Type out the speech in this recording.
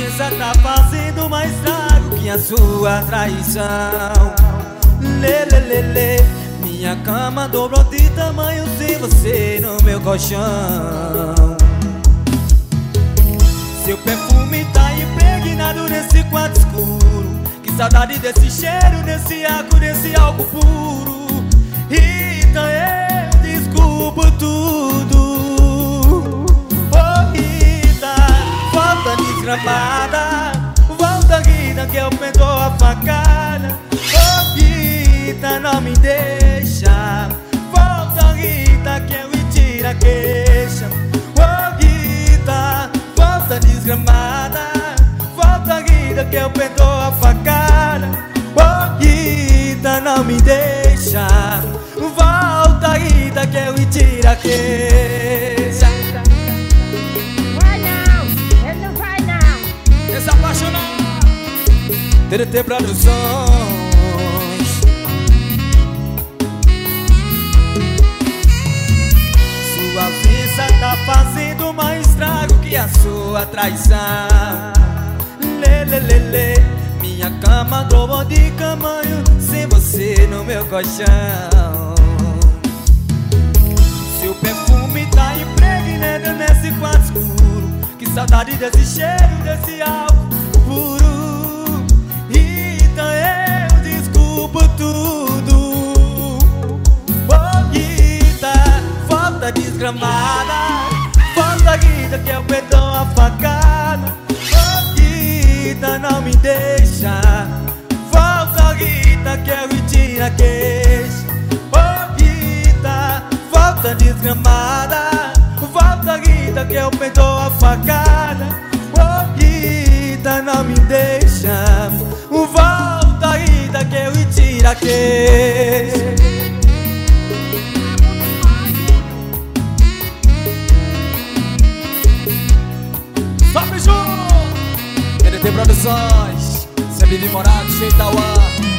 ofensa tá fazendo mais estrago que a sua traição. Lê, lê, lê, lê. Minha cama dobrou de tamanho sem você no meu colchão. Seu perfume tá impregnado nesse quarto escuro. Que saudade desse cheiro, desse álcool puro. Então eu desculpo tudo. Oh Rita, volta desgramada, volta Rita que eu perdoo a facada. Oh Rita, não me deixa, volta Rita que eu retiro a queixa. Oh Rita, volta desgramada, volta Rita que eu perdoo a facada. Oh Rita, não me deixa, volta Rita que eu retiro a queixa. Vai não, ele não vai não. Desapaixonado, TDT Produções. Sua ofensa tá fazendo mais estrago que a sua traição. Lê, lê, lê, lê. Minha cama dobrou de tamanho sem você no meu colchão. Seu perfume tá impregnado nesse quarto escuro. Que saudade desse cheiro, desse álcool puro. Então eu desculpo tudo. Oh Rita, volta desgramada, volta Rita que eu perdoo a facada. Oh Rita, não me deixa, volta Rita que eu retiro a queixa. Oh Rita, volta desgramada, volta Rita que eu perdoo a facada. Oh Rita, não me deixa, volta Rita que eu retiro a queixa. Sobe junto! TDT Produções, sempre de Morado, Cheitauã.